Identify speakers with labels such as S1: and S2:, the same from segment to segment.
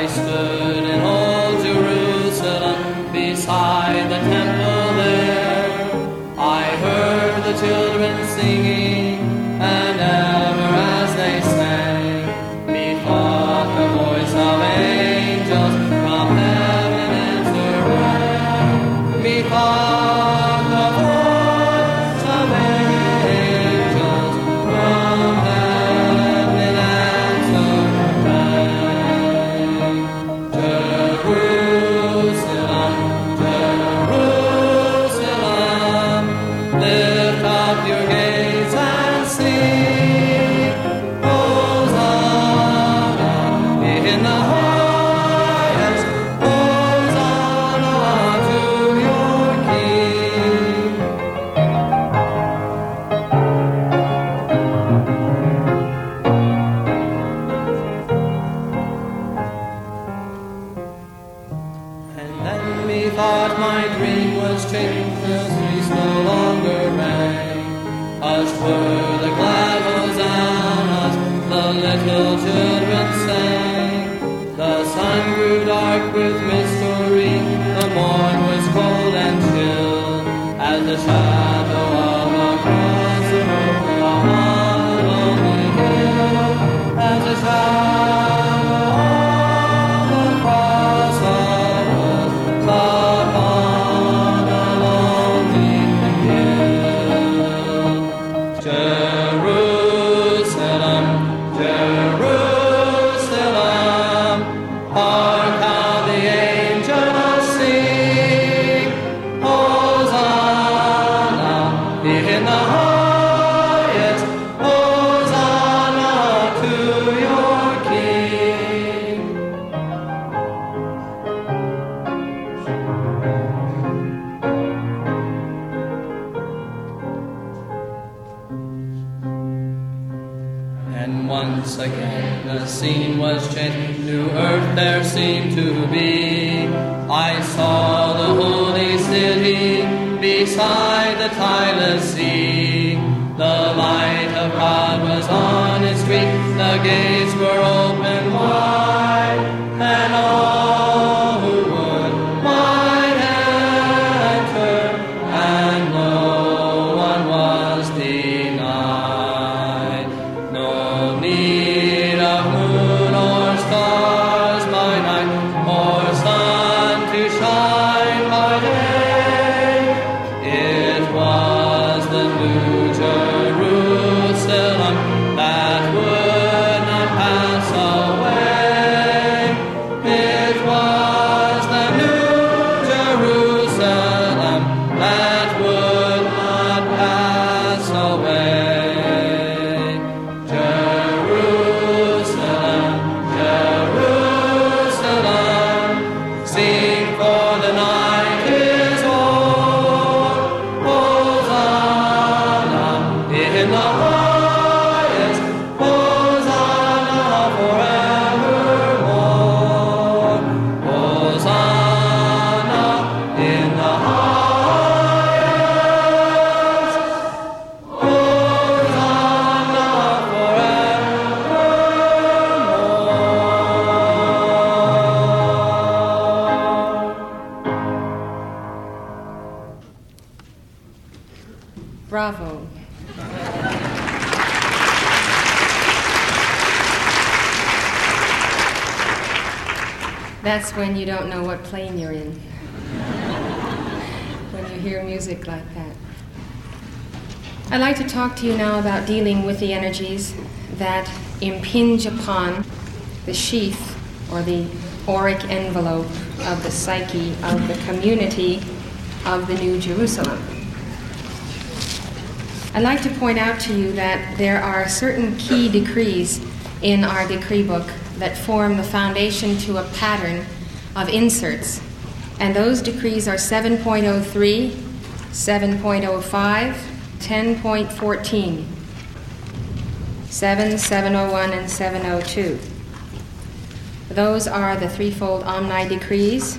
S1: I stood in old Jerusalem beside the temple there. I heard the children singing, and ever as they sang, methought the voice of angels from heaven answered. Methought the voice of angels from heaven answered. Jerusalem, Jerusalem, lift up your gates and sing, Hosanna in the highest, Hosanna to your King. And then methought my dream was changed, the streets no longer rang. Hushed were the glad hosannas, the little children sang. The sun grew dark with mystery, the morn was cold and chill, as the shadow of a cross arose upon a lonely hill, as the shadow of a cross arose upon a lonely hill. Jerusalem, Jerusalem, hark how the angels sing, Hosanna in the highest, Hosanna to your King. And once again the scene was changed, new earth there seemed to be. I saw the holy city beside the tideless sea. The light of God was on its street, the gates were open wide, and all who would might enter, and no one was denied. No need of moon or stars by night, or sun to shine by day. It was the new Jerusalem that would not pass away. It was the new Jerusalem that would not pass away. Jerusalem, Jerusalem, sing for the night is o'er. Hosanna in the highest, Hosanna forevermore. Hosanna in the highest, Hosanna forevermore.
S2: Bravo. That's when you don't know what plane you're in. When you hear music like that. I'd like to talk to you now about dealing with the energies that impinge upon the sheath or the auric envelope of the psyche of the community of the New Jerusalem. I'd like to point out to you that there are certain key decrees in our decree book that form the foundation to a pattern of inserts. And those decrees are 7.03, 7.05, 10.14, 7, 701, and 702. Those are the threefold Omni decrees.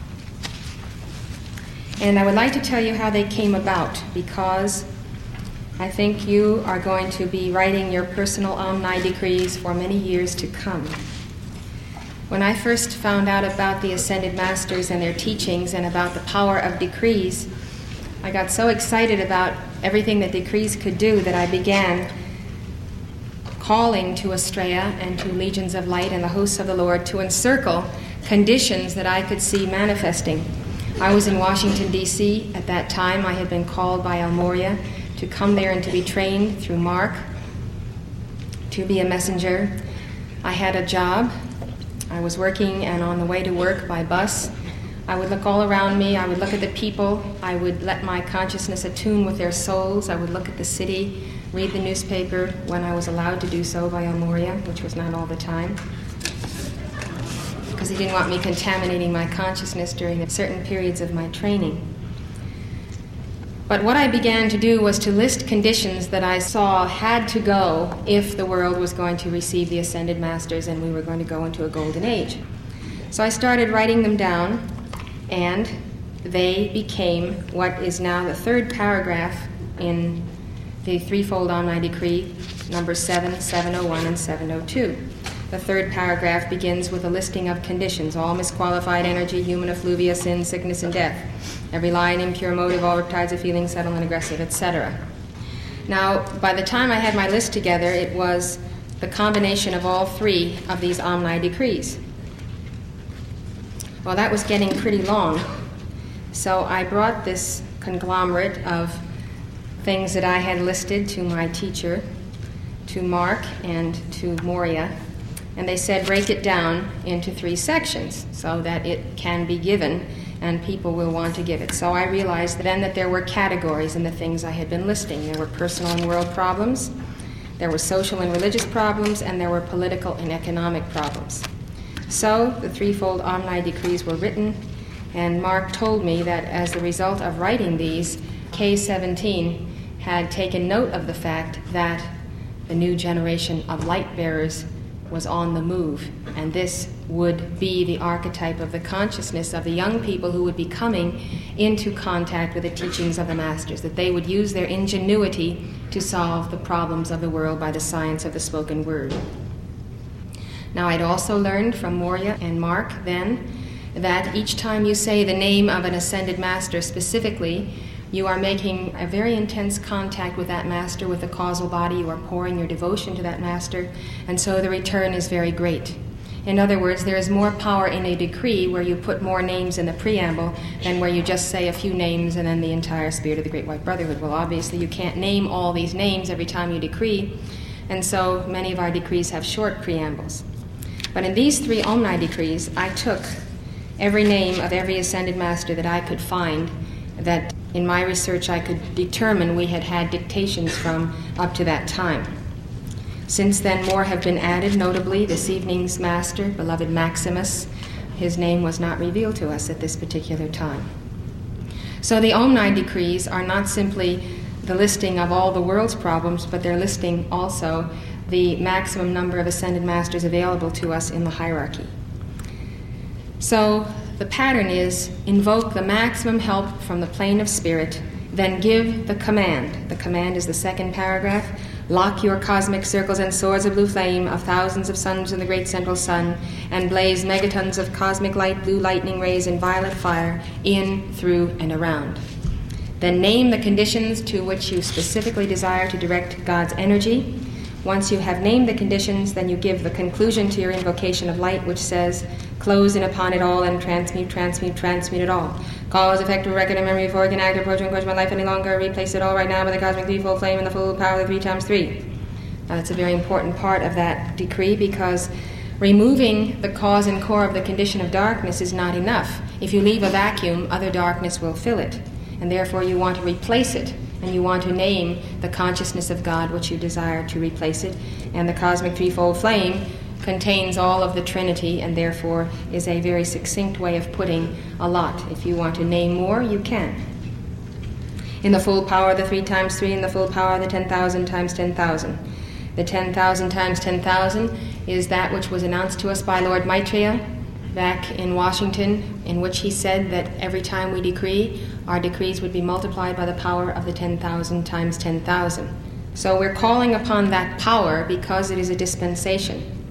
S2: And I would like to tell you how they came about, because I think you are going to be writing your personal Omni decrees for many years to come. When I first found out about the Ascended Masters and their teachings and about the power of decrees, I got so excited about everything that decrees could do that I began calling to Astrea and to Legions of Light and the hosts of the Lord to encircle conditions that I could see manifesting. I was in Washington, D.C. at that time. I had been called by El Morya to come there and to be trained through Mark to be a messenger. I had a job. I was working and on the way to work by bus. I would look all around me. I would look at the people. I would let my consciousness attune with their souls. I would look at the city, read the newspaper when I was allowed to do so by El Morya, which was not all the time, because he didn't want me contaminating my consciousness during certain periods of my training. But what I began to do was to list conditions that I saw had to go if the world was going to receive the Ascended Masters and we were going to go into a golden age. So I started writing them down, and they became what is now the third paragraph in the threefold Omni Decree, numbers 7, 701, and 702. The third paragraph begins with a listing of conditions: all misqualified energy, human effluvia, sin, sickness, and death, every lie and impure motive, all riptides of feeling, subtle and aggressive, etc. Now, by the time I had my list together, it was the combination of all three of these Omni Decrees. Well, that was getting pretty long, so I brought this conglomerate of things that I had listed to my teacher, to Mark, and to Morya, and they said break it down into 3 sections so that it can be given and people will want to give it. So I realized then that there were categories in the things I had been listing. There were personal and world problems, there were social and religious problems, and there were political and economic problems. So the threefold Omni Decrees were written, and Mark told me that as the result of writing these, K17 had taken note of the fact that the new generation of light bearers was on the move, and this would be the archetype of the consciousness of the young people who would be coming into contact with the teachings of the Masters, that they would use their ingenuity to solve the problems of the world by the science of the spoken word. Now, I'd also learned from Morya and Mark then that each time you say the name of an Ascended Master specifically, you are making a very intense contact with that Master, with the causal body. You are pouring your devotion to that Master, and so the return is very great. In other words, there is more power in a decree where you put more names in the preamble than where you just say a few names and then the entire Spirit of the Great White Brotherhood. Well, obviously you can't name all these names every time you decree, and so many of our decrees have short preambles. But in these 3 Omni Decrees, I took every name of every Ascended Master that I could find, that in my research I could determine we had had dictations from up to that time. Since then, more have been added, notably this evening's Master, beloved Maximus. His name was not revealed to us at this particular time. So the Omni Decrees are not simply the listing of all the world's problems, but they're listing also the maximum number of Ascended Masters available to us in the hierarchy. So the pattern is invoke the maximum help from the plane of spirit, then give the command. The command is the second paragraph. Lock your cosmic circles and swords of blue flame of thousands of suns in the great central sun, and blaze megatons of cosmic light, blue lightning rays, and violet fire in, through, and around. Then name the conditions to which you specifically desire to direct God's energy. Once you have named the conditions, then you give the conclusion to your invocation of light, which says, close in upon it all and transmute, transmute, transmute it all. Cause, effect, record, and memory before it can act, approach, and question my life any longer. Replace it all right now by the cosmic threefold flame and the full power of the 3 times 3. Now, that's a very important part of that decree, because removing the cause and core of the condition of darkness is not enough. If you leave a vacuum, other darkness will fill it, and therefore you want to replace it. And you want to name the consciousness of God which you desire to replace it. And the cosmic threefold flame contains all of the Trinity, and therefore is a very succinct way of putting a lot. If you want to name more, you can. In the full power of the 3 times 3, and the full power of the 10,000 times 10,000. The 10,000 times 10,000 is that which was announced to us by Lord Maitreya back in Washington, in which he said that every time we decree, our decrees would be multiplied by the power of the 10,000 times 10,000. So we're calling upon that power because it is a dispensation.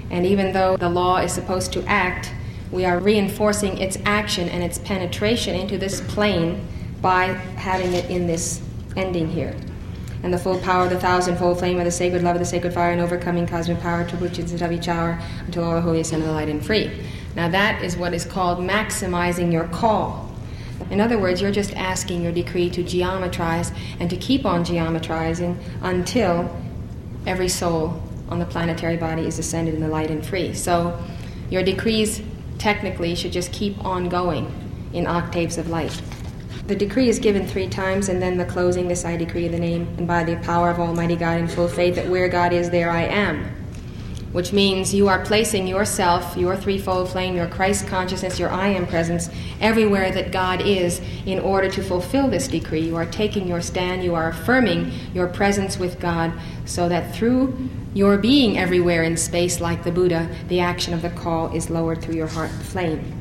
S2: And even though the law is supposed to act, we are reinforcing its action and its penetration into this plane by having it in this ending here. And the full power of the thousandfold flame of the sacred love of the sacred fire and overcoming cosmic power to which is of each hour until all the holy ascend of the light and free. Now that is what is called maximizing your call. In other words, you're just asking your decree to geometrize and to keep on geometrizing until every soul on the planetary body is ascended in the light and free. So your decrees technically should just keep on going in octaves of light. The decree is given 3 times, and then the closing, this I decree in the name and by the power of Almighty God in full faith that where God is, there I am. Which means you are placing yourself, your threefold flame, your Christ consciousness, your I am presence, everywhere that God is in order to fulfill this decree. You are taking your stand, you are affirming your presence with God so that through your being everywhere in space like the Buddha, the action of the call is lowered through your heart flame.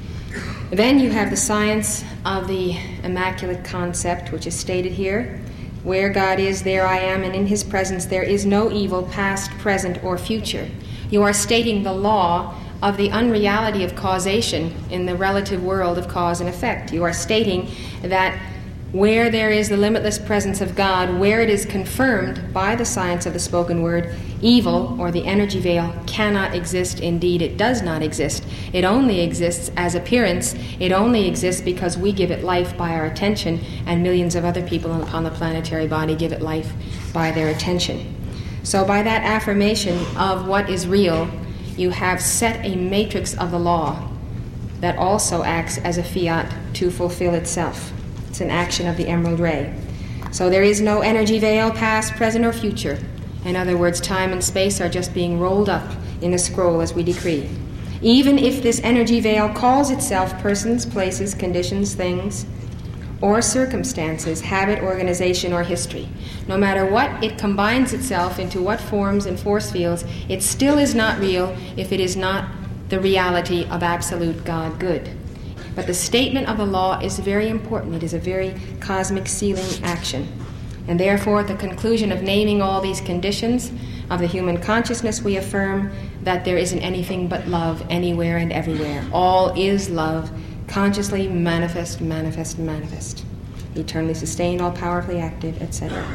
S2: Then you have the science of the immaculate concept, which is stated here. Where God is, there I am, and in his presence there is no evil, past, present, or future. You are stating the law of the unreality of causation in the relative world of cause and effect. You are stating that where there is the limitless presence of God, where it is confirmed by the science of the spoken word, evil, or the energy veil, cannot exist. Indeed, it does not exist. It only exists as appearance. It only exists because we give it life by our attention, and millions of other people upon the planetary body give it life by their attention. So by that affirmation of what is real, you have set a matrix of the law that also acts as a fiat to fulfill itself. It's an action of the emerald ray. So there is no energy veil, past, present, or future. In other words, time and space are just being rolled up in a scroll as we decree. Even if this energy veil calls itself persons, places, conditions, things, or circumstances, habit, organization, or history, no matter what it combines itself into, what forms and force fields, it still is not real if it is not the reality of absolute God good. But the statement of the law is very important. It is a very cosmic sealing action. And therefore, at the conclusion of naming all these conditions of the human consciousness, we affirm that there isn't anything but love anywhere and everywhere. All is love, consciously manifest, manifest, manifest. Eternally sustained, all powerfully active, etc.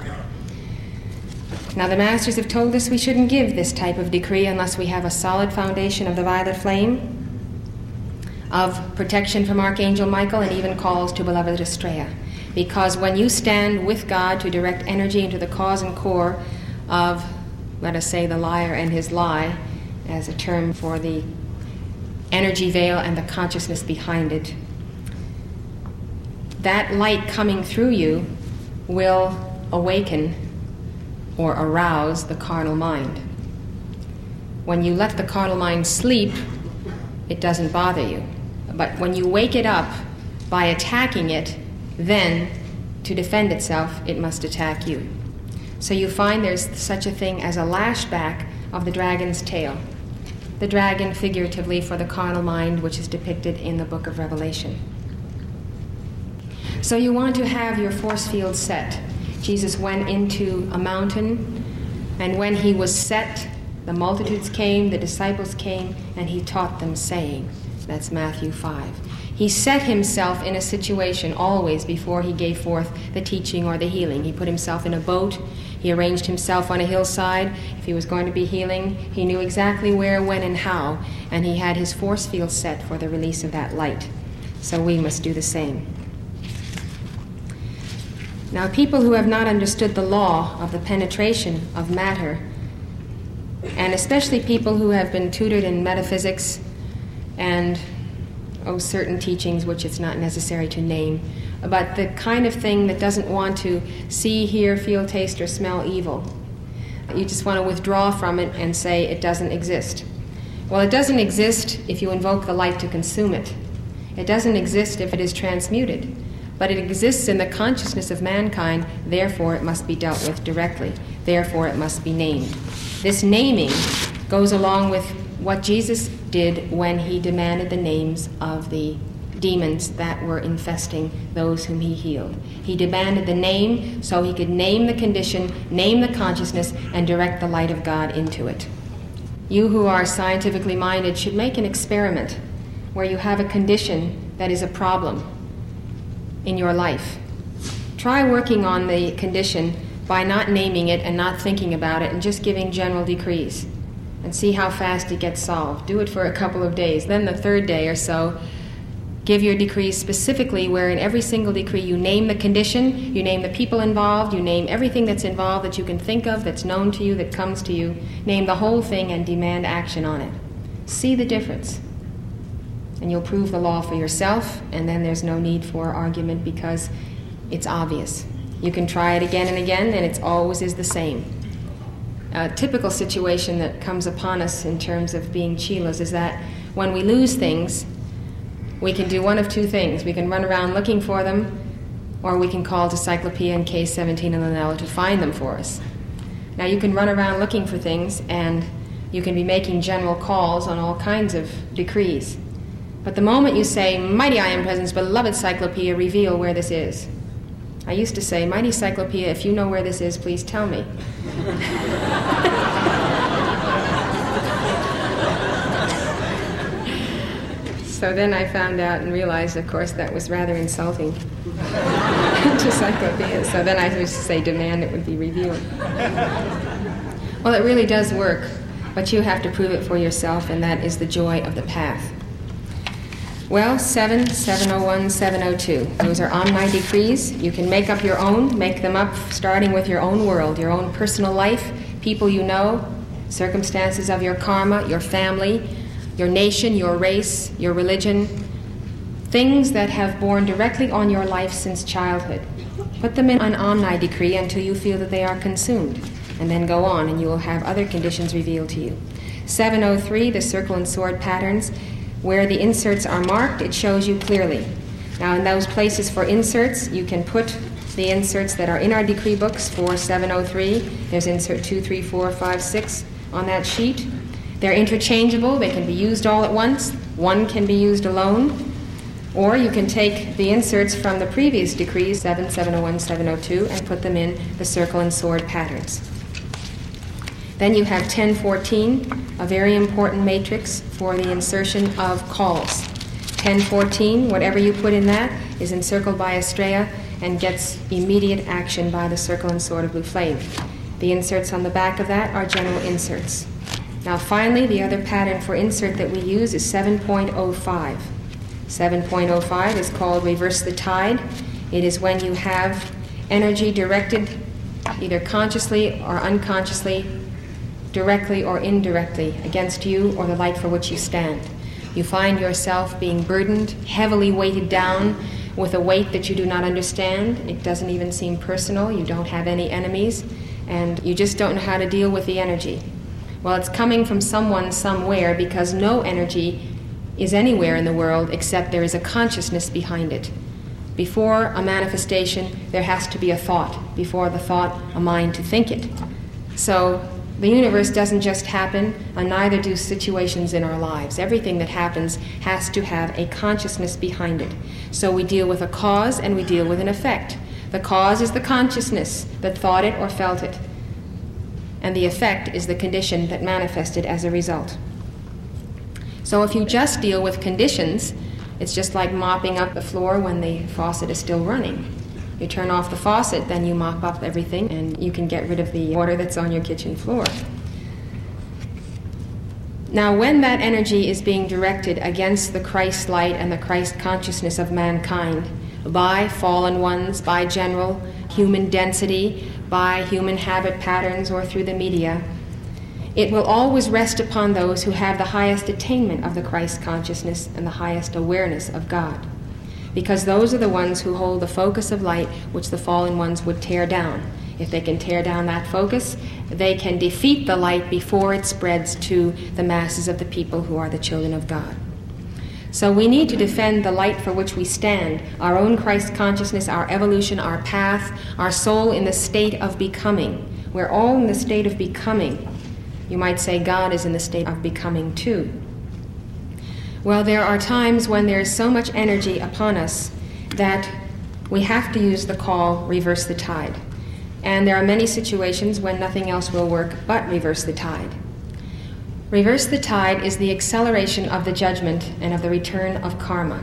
S2: Now, the masters have told us we shouldn't give this type of decree unless we have a solid foundation of the violet flame, of protection from Archangel Michael, and even calls to beloved Estrella. Because when you stand with God to direct energy into the cause and core of, let us say, the liar and his lie, as a term for the energy veil and the consciousness behind it, that light coming through you will awaken or arouse the carnal mind. When you let the carnal mind sleep, it doesn't bother you. But when you wake it up by attacking it, then to defend itself, it must attack you. So you find there's such a thing as a lashback of the dragon's tail. The dragon figuratively for the carnal mind, which is depicted in the book of Revelation. So you want to have your force field set. Jesus went into a mountain, and when he was set, the multitudes came, the disciples came, and he taught them, saying, that's Matthew 5. He set himself in a situation always before he gave forth the teaching or the healing. He put himself in a boat. He arranged himself on a hillside. If he was going to be healing, he knew exactly where, when, and how, and he had his force field set for the release of that light. So we must do the same. Now, people who have not understood the law of the penetration of matter, and especially people who have been tutored in metaphysics and certain teachings which it's not necessary to name, but the kind of thing that doesn't want to see, hear, feel, taste, or smell evil. You just want to withdraw from it and say it doesn't exist. Well, it doesn't exist if you invoke the light to consume it. It doesn't exist if it is transmuted. But it exists in the consciousness of mankind, therefore it must be dealt with directly. Therefore it must be named. This naming goes along with what Jesus did when he demanded the names of the demons that were infesting those whom he healed. He demanded the name so he could name the condition, name the consciousness, and direct the light of God into it. You who are scientifically minded should make an experiment where you have a condition that is a problem in your life. Try working on the condition by not naming it and not thinking about it and just giving general decrees, and see how fast it gets solved. Do it for a couple of days. Then the third day or so, give your decrees specifically, where in every single decree you name the condition, you name the people involved, you name everything that's involved that you can think of, that's known to you, that comes to you. Name the whole thing and demand action on it. See the difference. And you'll prove the law for yourself, and then there's no need for argument because it's obvious. You can try it again and again, and it always is the same. A typical situation that comes upon us in terms of being chelas is that when we lose things, we can do one of two things. We can run around looking for them, or we can call to Cyclopeia and Case 17 and Linnell to find them for us. Now, you can run around looking for things, and you can be making general calls on all kinds of decrees. But the moment you say, "Mighty I Am Presence, beloved Cyclopeia, reveal where this is." I used to say, "Mighty Cyclopeia, if you know where this is, please tell me." So then I found out and realized, of course, that was rather insulting to Cyclopeia. So then I used to say, "Demand it would be revealed." Well, it really does work, but you have to prove it for yourself, and that is the joy of the path. Well, 7, 701, 702. Those are Omni decrees. You can make up your own. Make them up starting with your own world, your own personal life, people you know, circumstances of your karma, your family, your nation, your race, your religion, things that have borne directly on your life since childhood. Put them in an Omni decree until you feel that they are consumed, and then go on, and you will have other conditions revealed to you. 703, the circle and sword patterns. Where the inserts are marked, it shows you clearly. Now, in those places for inserts, you can put the inserts that are in our decree books for 703. There's insert 2, 3, 4, 5, 6 on that sheet. They're interchangeable. They can be used all at once. One can be used alone. Or you can take the inserts from the previous decrees, 7, 701, 702, and put them in the circle and sword patterns. Then you have 1014, a very important matrix for the insertion of calls. 1014, whatever you put in that, is encircled by Estrella and gets immediate action by the circle and sword of blue flame. The inserts on the back of that are general inserts. Now finally, the other pattern for insert that we use is 7.05. 7.05 is called reverse the tide. It is when you have energy directed either consciously or unconsciously, directly or indirectly, against you or the light for which you stand. You find yourself being burdened, heavily weighted down with a weight that you do not understand. It doesn't even seem personal. You don't have any enemies, and you just don't know how to deal with the energy. Well, it's coming from someone somewhere, because no energy is anywhere in the world except there is a consciousness behind it. Before a manifestation, there has to be a thought. Before the thought, a mind to think it. So the universe doesn't just happen, and neither do situations in our lives. Everything that happens has to have a consciousness behind it. So we deal with a cause and we deal with an effect. The cause is the consciousness that thought it or felt it, and the effect is the condition that manifested as a result. So if you just deal with conditions, it's just like mopping up the floor when the faucet is still running. You turn off the faucet, then you mop up everything, and you can get rid of the water that's on your kitchen floor. Now, when that energy is being directed against the Christ light and the Christ consciousness of mankind, by fallen ones, by general human density, by human habit patterns, or through the media, it will always rest upon those who have the highest attainment of the Christ consciousness and the highest awareness of God. Because those are the ones who hold the focus of light which the fallen ones would tear down. If they can tear down that focus, they can defeat the light before it spreads to the masses of the people who are the children of God. So we need to defend the light for which we stand, our own Christ consciousness, our evolution, our path, our soul in the state of becoming. We're all in the state of becoming. You might say God is in the state of becoming too. Well, there are times when there is so much energy upon us that we have to use the call, reverse the tide. And there are many situations when nothing else will work but reverse the tide. Reverse the tide is the acceleration of the judgment and of the return of karma.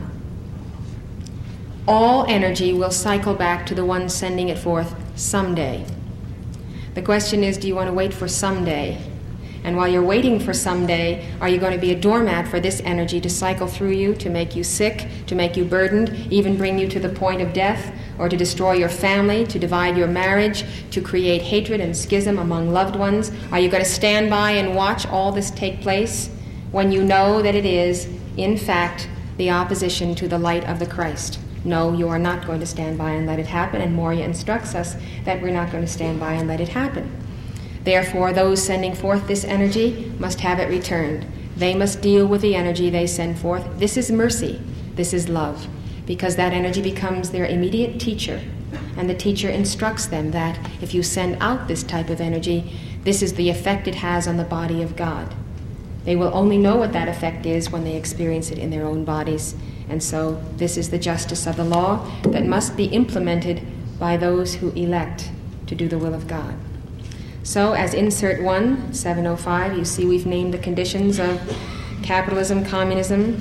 S2: All energy will cycle back to the one sending it forth someday. The question is, do you want to wait for someday? And while you're waiting for someday, are you going to be a doormat for this energy to cycle through you, to make you sick, to make you burdened, even bring you to the point of death, or to destroy your family, to divide your marriage, to create hatred and schism among loved ones? Are you going to stand by and watch all this take place when you know that it is, in fact, the opposition to the light of the Christ? No, you are not going to stand by and let it happen, and Moria instructs us that we're not going to stand by and let it happen. Therefore, those sending forth this energy must have it returned. They must deal with the energy they send forth. This is mercy. This is love. Because that energy becomes their immediate teacher. And the teacher instructs them that if you send out this type of energy, this is the effect it has on the body of God. They will only know what that effect is when they experience it in their own bodies. And so this is the justice of the law that must be implemented by those who elect to do the will of God. So as insert 1, 705, you see we've named the conditions of capitalism, communism,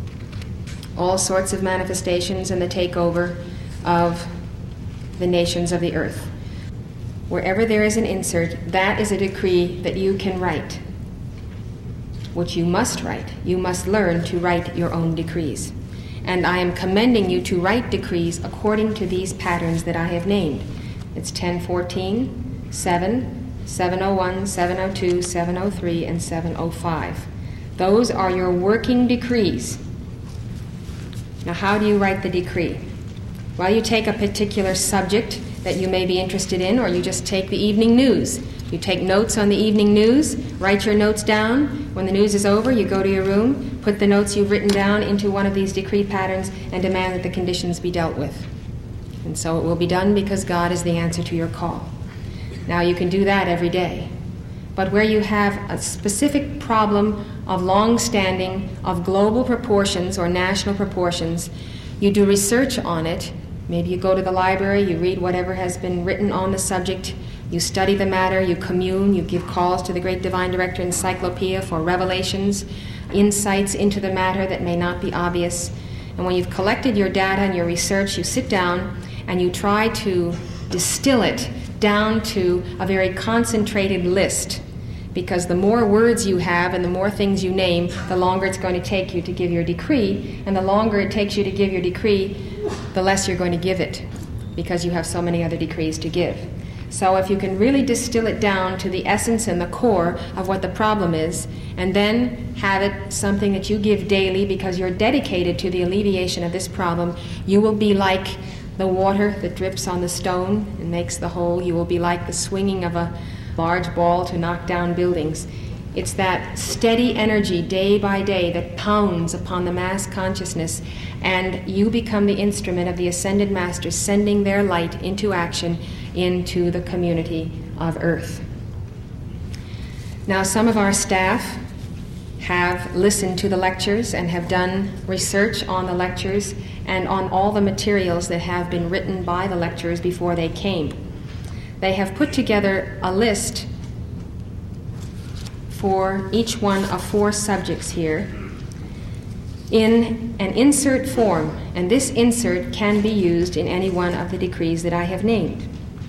S2: all sorts of manifestations and the takeover of the nations of the earth. Wherever there is an insert, that is a decree that you can write, which you must write. You must learn to write your own decrees. And I am commending you to write decrees according to these patterns that I have named. It's 1014, 7, 701, 702, 703, and 705. Those are your working decrees. Now, how do you write the decree? Well, you take a particular subject that you may be interested in, or you just take the evening news. You take notes on the evening news, write your notes down. When the news is over, you go to your room, put the notes you've written down into one of these decree patterns, and demand that the conditions be dealt with. And so it will be done because God is the answer to your call. Now, you can do that every day. But where you have a specific problem of long-standing, of global proportions or national proportions, you do research on it. Maybe you go to the library, you read whatever has been written on the subject, you study the matter, you commune, you give calls to the Great Divine Director Encyclopedia for revelations, insights into the matter that may not be obvious. And when you've collected your data and your research, you sit down and you try to distill it down to a very concentrated list, because the more words you have and the more things you name, the longer it's going to take you to give your decree, and the longer it takes you to give your decree, the less you're going to give it, because you have so many other decrees to give. So if you can really distill it down to the essence and the core of what the problem is, and then have it something that you give daily because you're dedicated to the alleviation of this problem, you will be like the water that drips on the stone and makes the hole. You will be like the swinging of a large ball to knock down buildings. It's that steady energy day by day that pounds upon the mass consciousness, and you become the instrument of the Ascended Masters sending their light into action into the community of Earth. Now, some of our staff have listened to the lectures and have done research on the lectures and on all the materials that have been written by the lecturers before they came. They have put together a list for each one of 4 subjects here in an insert form, and this insert can be used in any one of the decrees that I have named.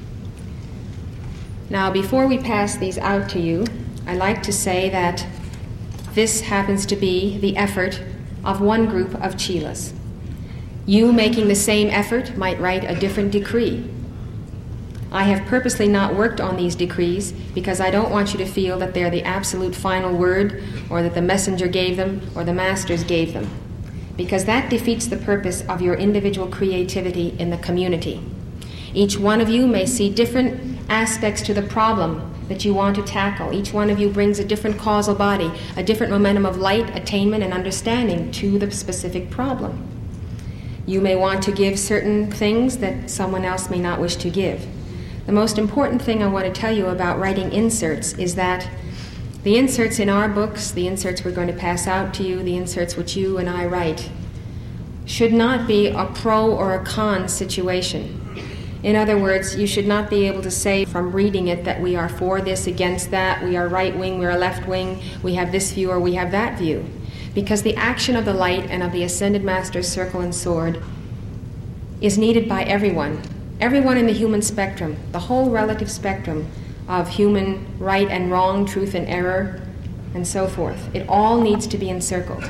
S2: Now, before we pass these out to you, I'd like to say that this happens to be the effort of one group of chelas. You, making the same effort, might write a different decree. I have purposely not worked on these decrees because I don't want you to feel that they're the absolute final word, or that the messenger gave them or the masters gave them, because that defeats the purpose of your individual creativity in the community. Each one of you may see different aspects to the problem that you want to tackle. Each one of you brings a different causal body, a different momentum of light, attainment, and understanding to the specific problem. You may want to give certain things that someone else may not wish to give. The most important thing I want to tell you about writing inserts is that the inserts in our books, the inserts we're going to pass out to you, the inserts which you and I write, should not be a pro or a con situation. In other words, you should not be able to say from reading it that we are for this, against that, we are right wing, we are left wing, we have this view or we have that view. Because the action of the light and of the Ascended Master's circle and sword is needed by everyone. Everyone in the human spectrum, the whole relative spectrum of human right and wrong, truth and error, and so forth. It all needs to be encircled.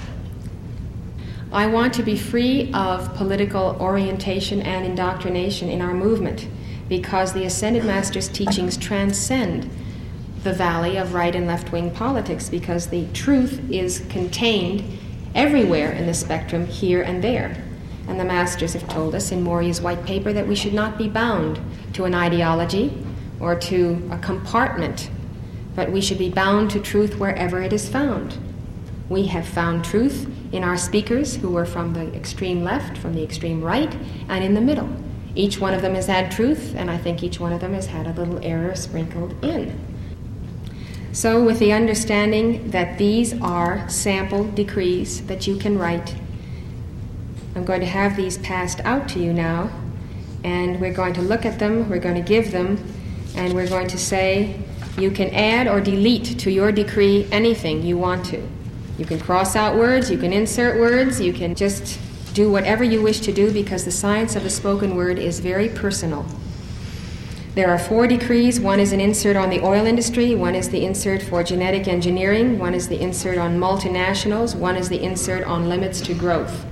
S2: I want to be free of political orientation and indoctrination in our movement because the Ascended Master's teachings transcend the valley of right and left-wing politics, because the truth is contained everywhere in the spectrum, here and there. And the Masters have told us in Moria's white paper that we should not be bound to an ideology or to a compartment, but we should be bound to truth wherever it is found. We have found truth in our speakers who were from the extreme left, from the extreme right, and in the middle. Each one of them has had truth, and I think each one of them has had a little error sprinkled in. So with the understanding that these are sample decrees that you can write, I'm going to have these passed out to you now, and we're going to look at them, we're going to give them, and we're going to say you can add or delete to your decree anything you want to. You can cross out words, you can insert words, you can just do whatever you wish to do, because the science of the spoken word is very personal. There are 4 decrees. One is an insert on the oil industry, one is the insert for genetic engineering, one is the insert on multinationals, one is the insert on limits to growth.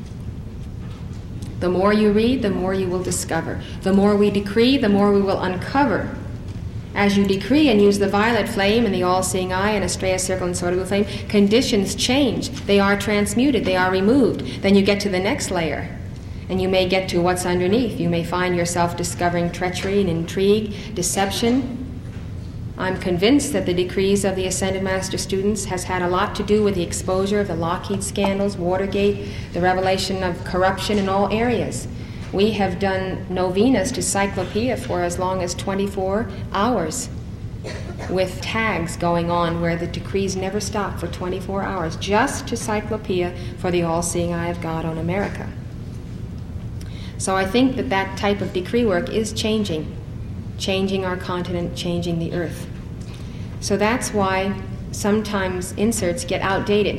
S2: The more you read, the more you will discover. The more we decree, the more we will uncover. As you decree and use the violet flame and the all-seeing eye and Astrea circle and sword of the flame, conditions change. They are transmuted. They are removed. Then you get to the next layer, and you may get to what's underneath. You may find yourself discovering treachery and intrigue, deception. I'm convinced that the decrees of the Ascended Master students has had a lot to do with the exposure of the Lockheed scandals, Watergate, the revelation of corruption in all areas. We have done novenas to Cyclopeia for as long as 24 hours with tags going on where the decrees never stop for 24 hours, just to Cyclopeia for the all-seeing eye of God on America. So I think that that type of decree work is changing our continent, changing the earth. So that's why sometimes inserts get outdated.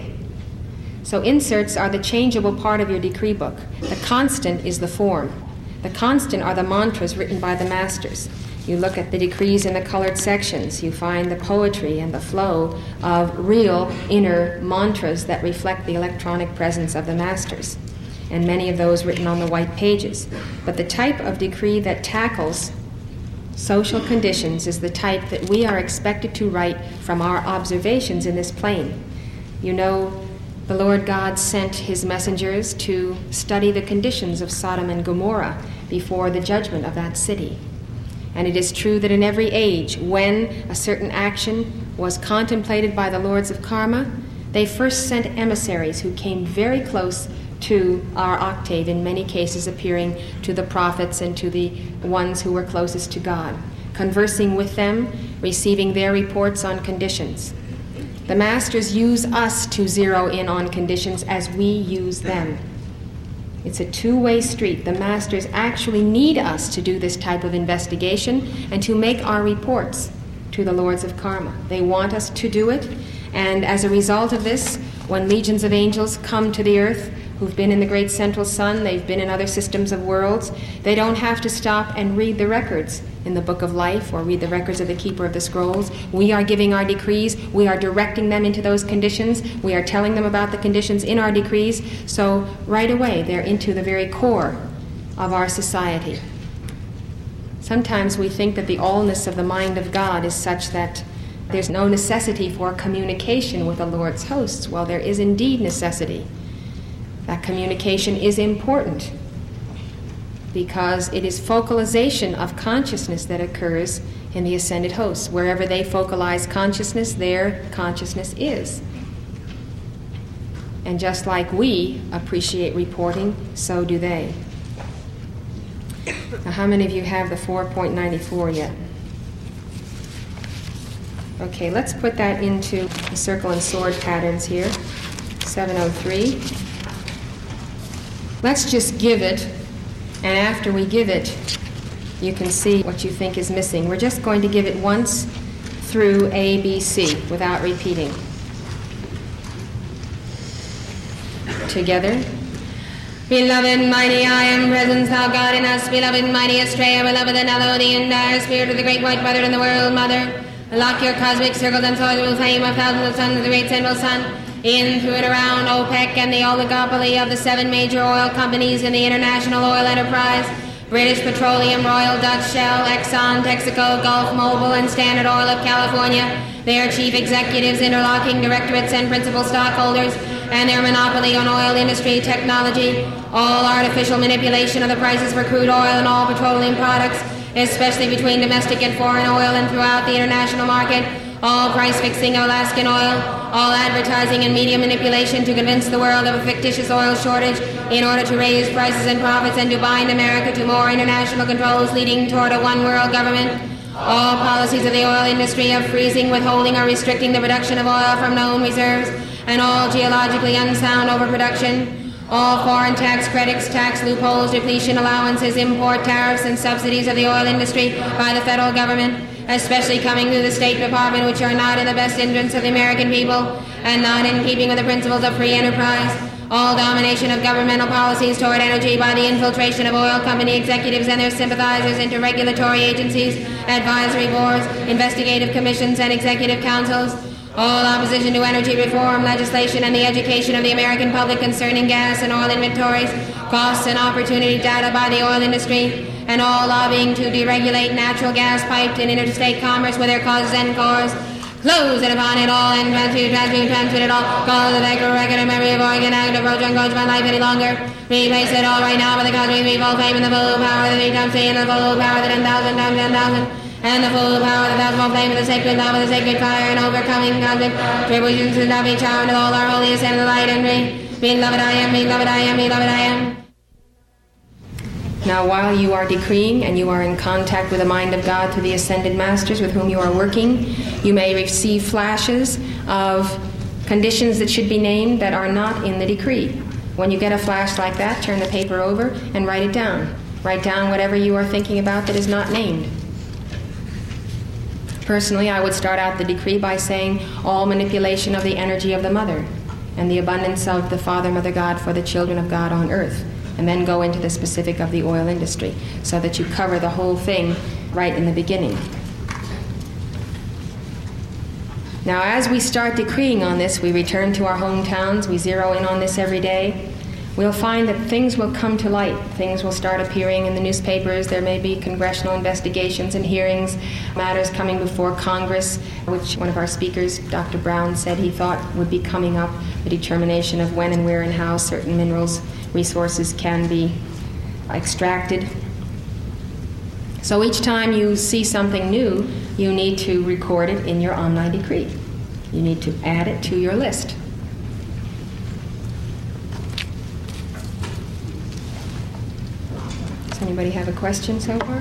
S2: So inserts are the changeable part of your decree book. The constant is the form. The constant are the mantras written by the Masters. You look at the decrees in the colored sections. You find the poetry and the flow of real inner mantras that reflect the electronic presence of the Masters, and many of those written on the white pages. But the type of decree that tackles social conditions is the type that we are expected to write from our observations in this plane. You know, the Lord God sent his messengers to study the conditions of Sodom and Gomorrah before the judgment of that city. And it is true that in every age, when a certain action was contemplated by the lords of karma, they first sent emissaries who came very close to our octave, in many cases appearing to the prophets and to the ones who were closest to God, conversing with them, receiving their reports on conditions. The Masters use us to zero in on conditions as we use them. It's a two-way street. The Masters actually need us to do this type of investigation and to make our reports to the Lords of Karma. They want us to do it, and as a result of this, when legions of angels come to the earth, who've been in the great central sun, they've been in other systems of worlds, they don't have to stop and read the records in the Book of Life or read the records of the Keeper of the Scrolls. We are giving our decrees, we are directing them into those conditions, we are telling them about the conditions in our decrees, so right away they're into the very core of our society. Sometimes we think that the allness of the mind of God is such that there's no necessity for communication with the Lord's hosts. Well, there is indeed necessity. That communication is important because it is focalization of consciousness that occurs in the ascended hosts. Wherever they focalize consciousness, their consciousness is. And just like we appreciate reporting, so do they. Now, how many of you have the 4.94 yet? Okay, let's put that into the circle and sword patterns here. 703. Let's just give it, and after we give it, you can see what you think is missing. We're just going to give it once through A, B, C without repeating. Together. Beloved mighty, I am presence, thou God in us. Beloved mighty Astrea, beloved and hallow the entire spirit of the great white mother and the world mother. Lock your cosmic circles and soil flame of thousands of suns of the great central sun, in, through, and around OPEC and the oligopoly of the 7 major oil companies in the international oil enterprise: British Petroleum, Royal Dutch Shell, Exxon, Texaco, Gulf Mobil, and Standard Oil of California, their chief executives, interlocking directorates, and principal stockholders, and their monopoly on oil industry technology, all artificial manipulation of the prices for crude oil and all petroleum products, especially between domestic and foreign oil and throughout the international market, all price fixing of Alaskan oil, all advertising and media manipulation to convince the world of a fictitious oil shortage in order to raise prices and profits and to bind America to more international controls leading toward a one-world government, all policies of the oil industry of freezing, withholding, or restricting the production of oil from known reserves, and all geologically unsound overproduction, all foreign tax credits, tax loopholes, depletion allowances, import tariffs, and subsidies of the oil industry by the federal government, especially coming through the State Department, which are not in the best interests of the American people and not in keeping with the principles of free enterprise, all domination of governmental policies toward energy by the infiltration of oil company executives and their sympathizers into regulatory agencies, advisory boards, investigative commissions, and executive councils, all opposition to energy reform legislation and the education of the American public concerning gas and oil inventories, costs and opportunity data by the oil industry, and all lobbying to deregulate natural gas piped and interstate commerce with their causes and cores. Close it upon it all and transmute it all. Cause the vector record and memory of organ act approach and coach my life any longer. Replace it all right now with the cosmic threefold fame and the full power of the 3 times 3 and the full power of the 10,000 times 10,000. And the full power of the thousandfold flame of the sacred love of the sacred fire and overcoming cosmic tribulations and loving charm with all our holiest and the light and me. Beloved I am, beloved I am, beloved I am. Now while you are decreeing and you are in contact with the mind of God through the ascended masters with whom you are working, you may receive flashes of conditions that should be named that are not in the decree. When you get a flash like that, turn the paper over and write it down. Write down whatever you are thinking about that is not named. Personally, I would start out the decree by saying all manipulation of the energy of the mother and the abundance of the Father, Mother God for the children of God on earth, and then go into the specific of the oil industry so that you cover the whole thing right in the beginning. Now, as we start decreeing on this, we return to our hometowns, we zero in on this every day. We'll find that things will come to light. Things will start appearing in the newspapers. There may be congressional investigations and hearings, matters coming before Congress, which one of our speakers, Dr. Brown, said he thought would be coming up, the determination of when and where and how certain minerals, resources can be extracted. So each time you see something new, you need to record it in your Omni Decree. You need to add it to your list. Does anybody have a question so far?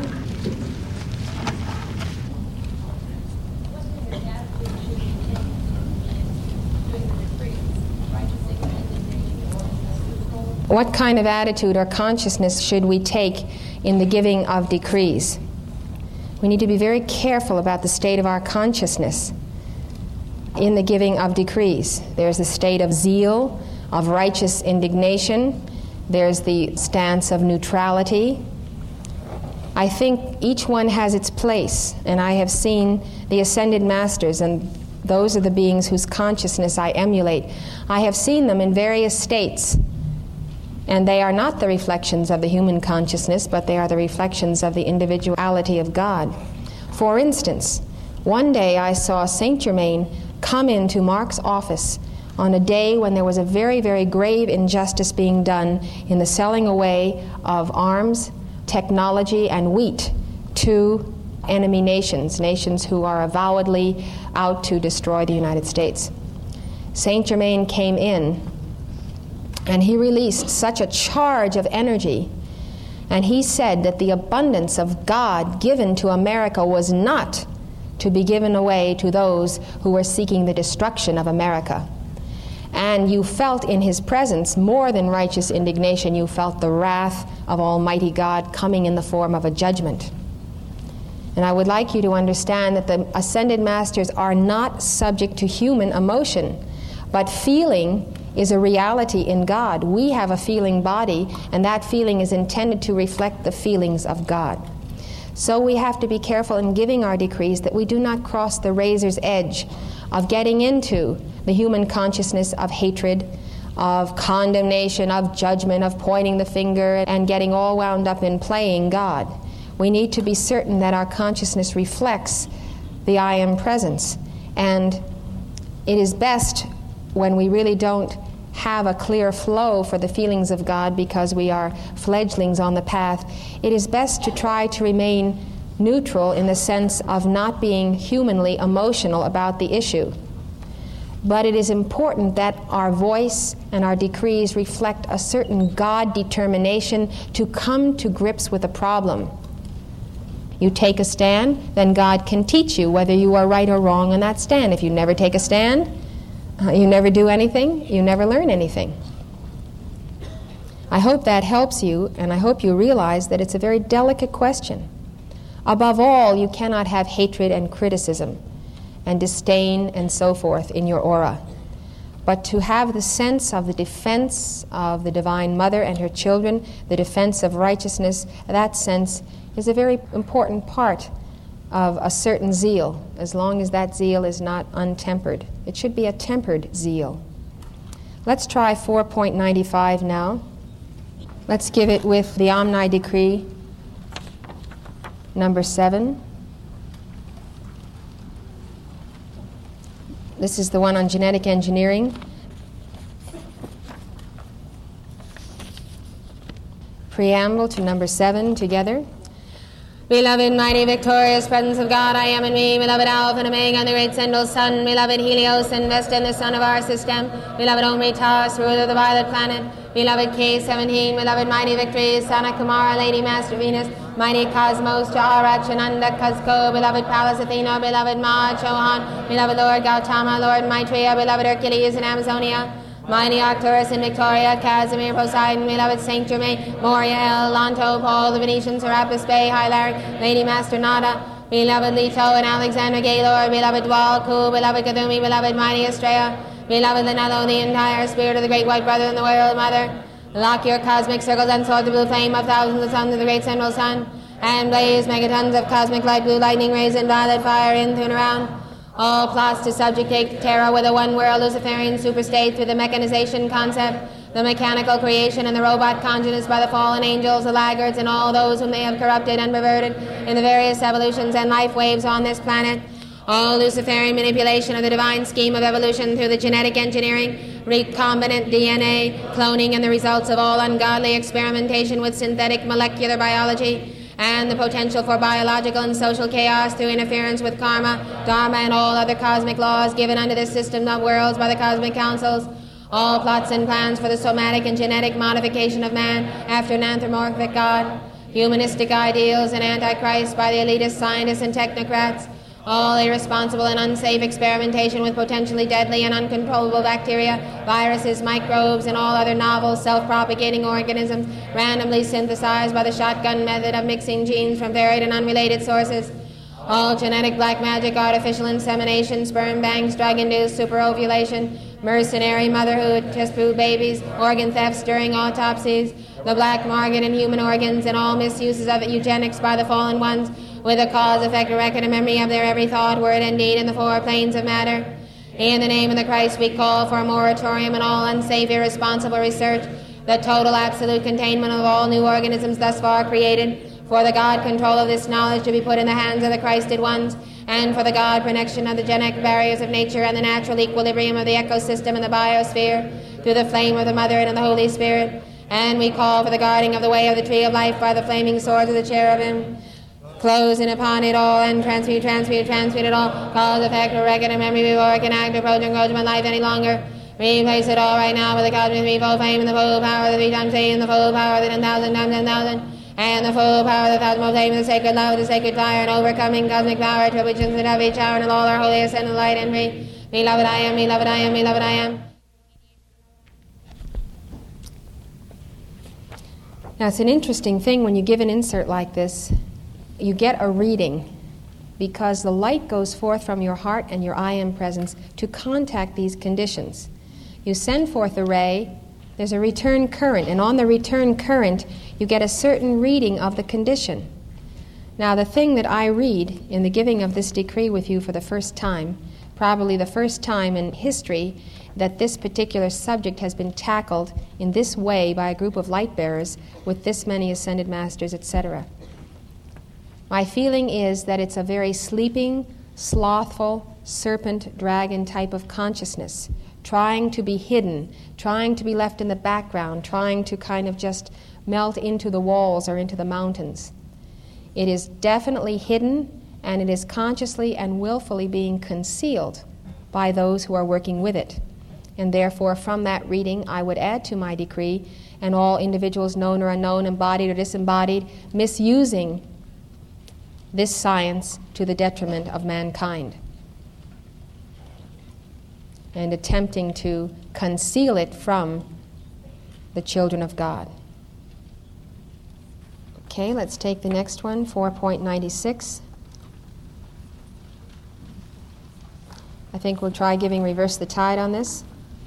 S2: What kind of attitude or consciousness should we take in the giving of decrees? We need to be very careful about the state of our consciousness in the giving of decrees. There's a state of zeal, of righteous indignation. There's the stance of neutrality. I think each one has its place, and I have seen the ascended masters, and those are the beings whose consciousness I emulate. I have seen them in various states, and they are not the reflections of the human consciousness, but they are the reflections of the individuality of God. For instance, one day I saw Saint Germain come into Mark's office on a day when there was a very, very grave injustice being done in the selling away of arms, technology, and wheat to enemy nations, nations who are avowedly out to destroy the United States. Saint Germain came in, and he released such a charge of energy, and he said that the abundance of God given to America was not to be given away to those who were seeking the destruction of America. And you felt in his presence more than righteous indignation. You felt the wrath of Almighty God coming in the form of a judgment. And I would like you to understand that the Ascended Masters are not subject to human emotion, but feeling is a reality in God. We have a feeling body, and that feeling is intended to reflect the feelings of God. So we have to be careful in giving our decrees that we do not cross the razor's edge of getting into the human consciousness of hatred, of condemnation, of judgment, of pointing the finger, and getting all wound up in playing God. We need to be certain that our consciousness reflects the I Am Presence. And it is best when we really don't have a clear flow for the feelings of God because we are fledglings on the path. It is best to try to remain neutral in the sense of not being humanly emotional about the issue. But it is important that our voice and our decrees reflect a certain God determination to come to grips with a problem. You take a stand, then God can teach you whether you are right or wrong on that stand. If you never take a stand, you never do anything, you never learn anything. I hope that helps you, and I hope you realize that it's a very delicate question. Above all, you cannot have hatred and criticism and disdain and so forth in your aura. But to have the sense of the defense of the Divine Mother and her children, the defense of righteousness, that sense is a very important part of a certain zeal, as long as that zeal is not untempered. It should be a tempered zeal. Let's try 4.95 now. Let's give it with the Omni Decree, number 7. This is the one on genetic engineering. Preamble to number 7 together. Beloved, mighty, victorious presence of God, I am in me. Beloved Alpha and Omega and the great Sendal Sun. Beloved Helios, invest in the sun of our system. Beloved Omri Taurus, ruler of the violet planet. Beloved K17, beloved mighty victories. Sana Kumara, Lady Master Venus. Mighty Cosmos, Jahara, Chananda, Cuzco. Beloved Pallas Athena, beloved Ma, Chohan. Beloved Lord Gautama, Lord Maitreya. Beloved Hercules in Amazonia. Mighty Arcturus and Victoria, Casimir, Poseidon, beloved Saint Germain, Moriel, Lanto, Paul, the Venetian, Serapis Bay, Hylarich, Lady Master Nada, beloved Leto and Alexander Gaylord, beloved Dwalku, beloved Kadumi, beloved Mighty Estrella, beloved Linello, the entire spirit of the great white brother and the world mother. Lock your cosmic circles and sword the blue flame of thousands of suns of the great central sun, and blaze megatons of cosmic light, blue lightning rays and violet fire in through and around. All plots to subjugate Terra with a one-world Luciferian superstate through the mechanization concept, the mechanical creation and the robot congeners by the fallen angels, the laggards, and all those whom they have corrupted and perverted in the various evolutions and life waves on this planet. All Luciferian manipulation of the divine scheme of evolution through the genetic engineering, recombinant DNA, cloning, and the results of all ungodly experimentation with synthetic molecular biology, and the potential for biological and social chaos through interference with karma, dharma, and all other cosmic laws given under this system of worlds by the cosmic councils. All plots and plans for the somatic and genetic modification of man after an anthropomorphic God. Humanistic ideals and antichrist by the elitist scientists and technocrats. All irresponsible and unsafe experimentation with potentially deadly and uncontrollable bacteria, viruses, microbes, and all other novel self-propagating organisms randomly synthesized by the shotgun method of mixing genes from varied and unrelated sources. All genetic black magic, artificial insemination, sperm banks, drug-induced superovulation, mercenary motherhood, test-tube babies, organ thefts during autopsies, the black market in human organs, and all misuses of eugenics by the fallen ones, with a cause, effect, record, and memory of their every thought, word, and deed in the four planes of matter. In the name of the Christ, we call for a moratorium on all unsafe, irresponsible research, the total absolute containment of all new organisms thus far created, for the God control of this knowledge to be put in the hands of the Christed ones, and for the God protection of the genetic barriers of nature and the natural equilibrium of the ecosystem and the biosphere, through the flame of the Mother and of the Holy Spirit. And we call for the guarding of the way of the tree of life by the flaming swords of the cherubim. Close in upon it all and transmute it all. Cause, effect, or record, and memory before it can act, approach, and go to my life any longer. Replace it all right now with the cosmic threefold flame and the full power of the 3 times 8 and the full power of the 10,000 times 10,000. And the full power of the thousand flame and the sacred love, the sacred fire, and overcoming cosmic power, tribulations and of each hour, and of all our holy ascendant light and free. Beloved I am, beloved I am, beloved I am. Now it's an interesting thing when you give an insert like this, you get a reading because the light goes forth from your heart and your I Am presence to contact these conditions. You send forth a ray, there's a return current, and on the return current you get a certain reading of the condition. Now the thing that I read in the giving of this decree with you for the first time, probably the first time in history that this particular subject has been tackled in this way by a group of light bearers with this many ascended masters, etc. My feeling is that it's a very sleeping, slothful, serpent, dragon type of consciousness, trying to be hidden, trying to be left in the background, trying to kind of just melt into the walls or into the mountains. It is definitely hidden, and it is consciously and willfully being concealed by those who are working with it. And therefore, from that reading, I would add to my decree, and all individuals known or unknown, embodied or disembodied, misusing this science to the detriment of mankind and attempting to conceal it from the children of God. Okay, let's take the next one, 4.96. I think we'll try giving reverse the tide on this.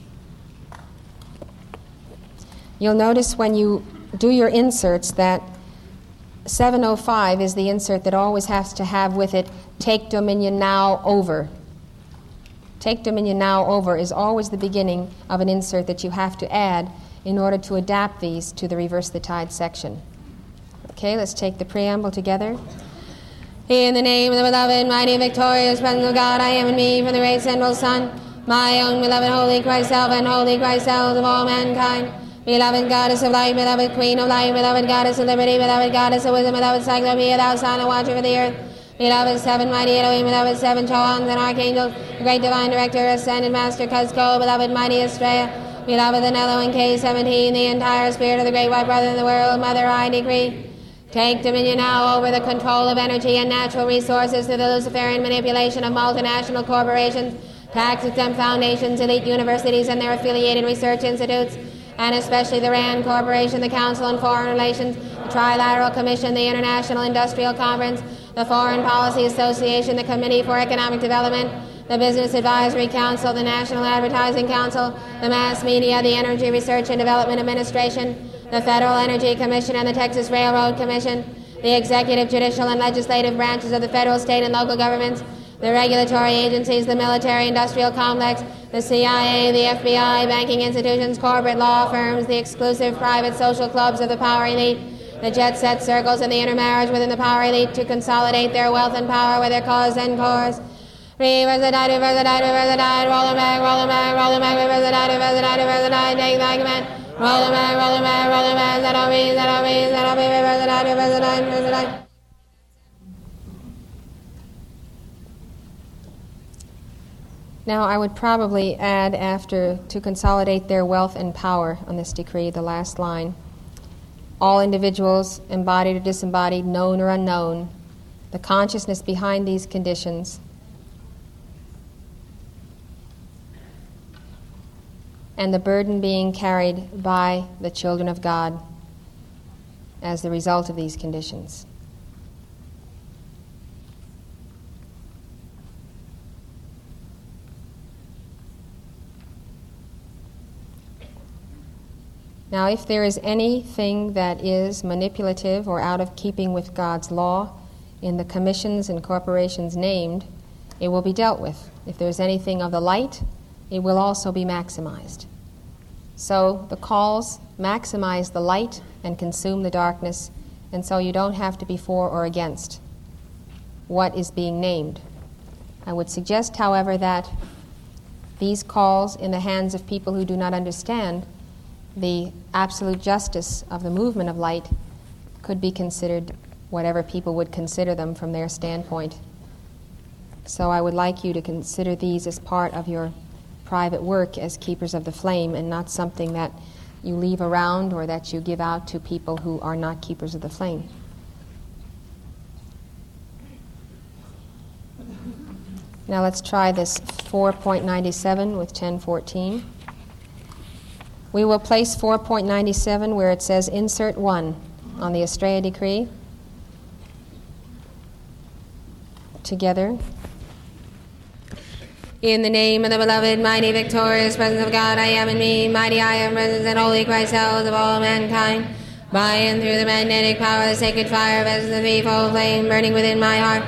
S2: You'll notice when you do your inserts that 705 is the insert that always has to have with it, take dominion now over. Take dominion now over is always the beginning of an insert that you have to add in order to adapt these to the reverse the tide section. Okay, let's take the preamble together. In the name of the beloved, mighty, victorious presence of God, I am in me from the great central sun, my own beloved holy Christ self and holy Christ self of all mankind. Beloved goddess of light, beloved queen of light, beloved goddess of liberty, beloved goddess of wisdom, beloved cyclopeia, thou silent watcher for the earth, beloved seven mighty Elohim, beloved seven Chohans and archangels, the great divine director, ascended master Cuzco, beloved mighty Estrella, beloved the Nello and K-17, the entire spirit of the great white brother in the world, mother, I decree. Take dominion now over the control of energy and natural resources through the Luciferian manipulation of multinational corporations, tax-exempt foundations, elite universities and their affiliated research institutes, and especially the RAND Corporation, the Council on Foreign Relations, the Trilateral Commission, the International Industrial Conference, the Foreign Policy Association, the Committee for Economic Development, the Business Advisory Council, the National Advertising Council, the Mass Media, the Energy Research and Development Administration, the Federal Energy Commission and the Texas Railroad Commission, the executive, judicial, and legislative branches of the federal, state, and local governments, the regulatory agencies, the military-industrial complex, the CIA, the FBI, banking institutions, corporate law firms, the exclusive private social clubs of the power elite, the jet-set circles, and the intermarriage within the power elite to consolidate their wealth and power with their cause and cores. Reverse the tide, reverse the tide, reverse the tide, roll them back, roll them back, roll them back, reverse the tide, reverse the tide, reverse the tide, take thy command. Roll them back, roll them back, roll them back, that'll be, reverse the tide, reverse the tide, reverse the tide. Now, I would probably add after, to consolidate their wealth and power on this decree, the last line. All individuals, embodied or disembodied, known or unknown, the consciousness behind these conditions, and the burden being carried by the children of God as the result of these conditions. Now, if there is anything that is manipulative or out of keeping with God's law in the commissions and corporations named, it will be dealt with. If there is anything of the light, it will also be maximized. So the calls maximize the light and consume the darkness, and so you don't have to be for or against what is being named. I would suggest, however, that these calls in the hands of people who do not understand the absolute justice of the movement of light could be considered whatever people would consider them from their standpoint. So I would like you to consider these as part of your private work as keepers of the flame and not something that you leave around or that you give out to people who are not keepers of the flame. Now let's try this 4.97 with 1014. We will place 4.97 where it says Insert 1 on the Estrella Decree. together. In the name of the beloved, mighty, victorious presence of God, I am in me, mighty I am presence and holy Christ cells of all mankind. By and through the magnetic power of the sacred fire of essence of the threefold flame burning within my heart,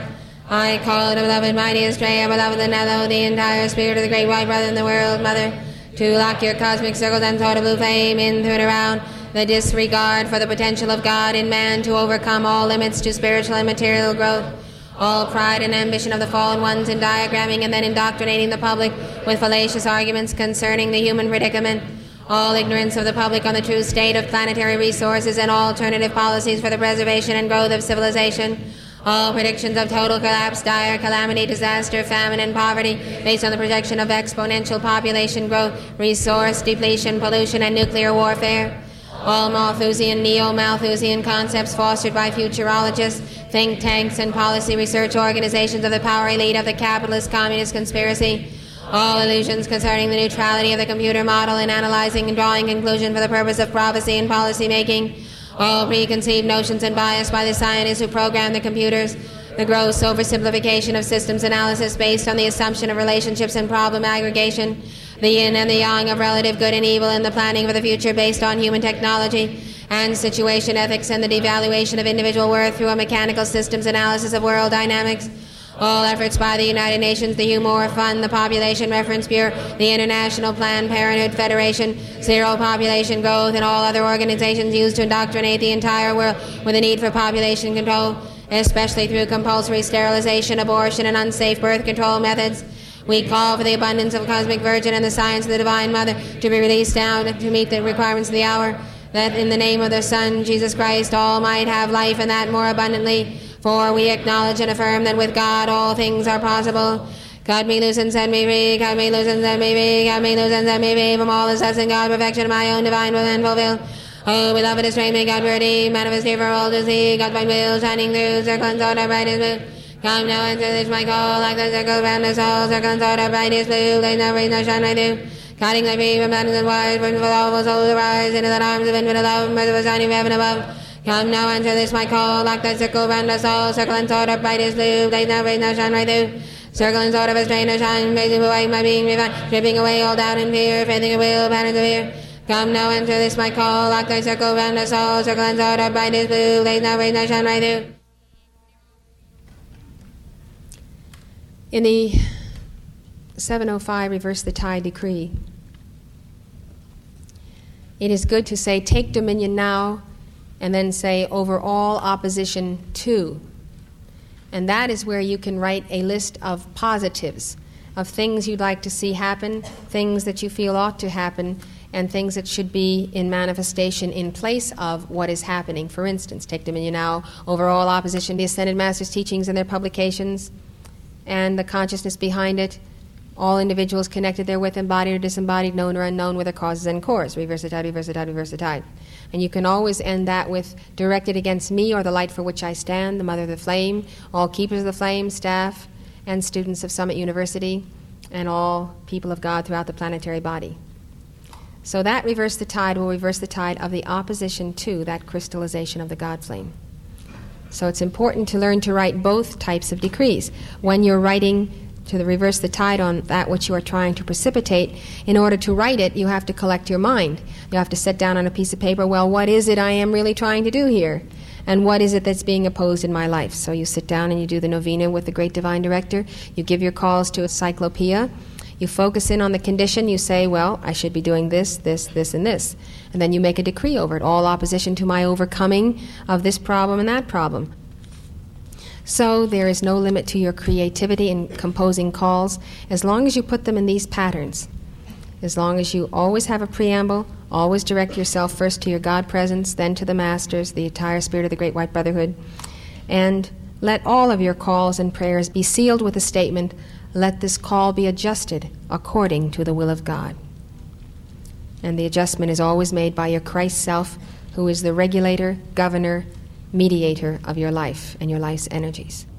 S2: I call the beloved, mighty Estrella, beloved Anello, the entire spirit of the great white brother in the world, mother, to lock your cosmic circles and sword of blue flame in, through, and around the disregard for the potential of God in man to overcome all limits to spiritual and material growth, all pride and ambition of the fallen ones in diagramming and then indoctrinating the public with fallacious arguments concerning the human predicament, all ignorance of the public on the true state of planetary resources and alternative policies for the preservation and growth of civilization, all predictions of total collapse, dire calamity, disaster, famine, and poverty based on the projection of exponential population growth, resource depletion, pollution, and nuclear warfare, all Malthusian, neo-Malthusian concepts fostered by futurologists, think tanks, and policy research organizations of the power elite of the capitalist communist conspiracy, all illusions concerning the neutrality of the computer model in analyzing and drawing conclusion for the purpose of prophecy and policy making, all preconceived notions and bias by the scientists who program the computers, the gross oversimplification of systems analysis based on the assumption of relationships and problem aggregation, the yin and the yang of relative good and evil in the planning of the future based on human technology and situation ethics and the devaluation of individual worth through a mechanical systems analysis of world dynamics, all efforts by the United Nations, the Humor Fund, the Population Reference Bureau, the International Planned Parenthood Federation, Zero Population Growth, and all other organizations used to indoctrinate the entire world with a need for population control, especially through compulsory sterilization, abortion, and unsafe birth control methods. We call for the abundance of cosmic virgin and the science of the Divine Mother to be released down to meet the requirements of the hour, that in the name of their Son, Jesus Christ, all might have life and that more abundantly. For we acknowledge and affirm that with God all things are possible. God me loose and set me free, God me loose and set me free, God me loose and set me free from all the such in God, perfection of my own divine will and fulfill. Oh, beloved, estranged, may God worthy, manifest here for all to see, God's fine will shining through, circle and sword, our brightest blue. Come now, answer this my call, like the circle around us all, circle and sword, our brightest blue, let no raise, no shine right through. Cutting thy free from mountains and wires, burning for all souls arise, into the arms of infinite love, merciful shining from heaven above. Come now, answer this my call, like the circle round us all, circle and sword, our brightest blue, blaze now, raise now, shine right through. Circle and sword of a strain, shine, raising away my being refined, stripping away all doubt and fear, faithing your will, patterns of fear. Come now, answer this my call, like the circle round us all, circle and sword, our brightest blue, blaze now, raise now, shine right through. In the 705 Reverse the Tide decree, it is good to say, take dominion now, and then say, over all opposition to. And that is where you can write a list of positives, of things you'd like to see happen, things that you feel ought to happen, and things that should be in manifestation in place of what is happening. For instance, take dominion now over all opposition to the Ascended Masters' teachings and their publications, and the consciousness behind it, all individuals connected therewith, embodied or disembodied, known or unknown, with their causes and cores. Reverse the tide, reverse the tide, reverse the tide. And you can always end that with, directed against me or the light for which I stand, the Mother of the Flame, all keepers of the flame, staff, and students of Summit University, and all people of God throughout the planetary body. So that reverse the tide will reverse the tide of the opposition to that crystallization of the God flame. So it's important to learn to write both types of decrees. When you're writing to reverse the tide on that which you are trying to precipitate, in order to write it, you have to collect your mind. You have to sit down on a piece of paper, well, what is it I am really trying to do here? And what is it that's being opposed in my life? So you sit down and you do the novena with the Great Divine Director. You give your calls to a cyclopeia. You focus in on the condition. You say, well, I should be doing this, this, this, and this. And then you make a decree over it, all opposition to my overcoming of this problem and that problem. So there is no limit to your creativity in composing calls as long as you put them in these patterns. As long as you always have a preamble, always direct yourself first to your God presence, then to the Masters, the entire spirit of the Great White Brotherhood, and let all of your calls and prayers be sealed with the statement, let this call be adjusted according to the will of God. And the adjustment is always made by your Christ self, who is the regulator, governor, mediator of your life and your life's energies.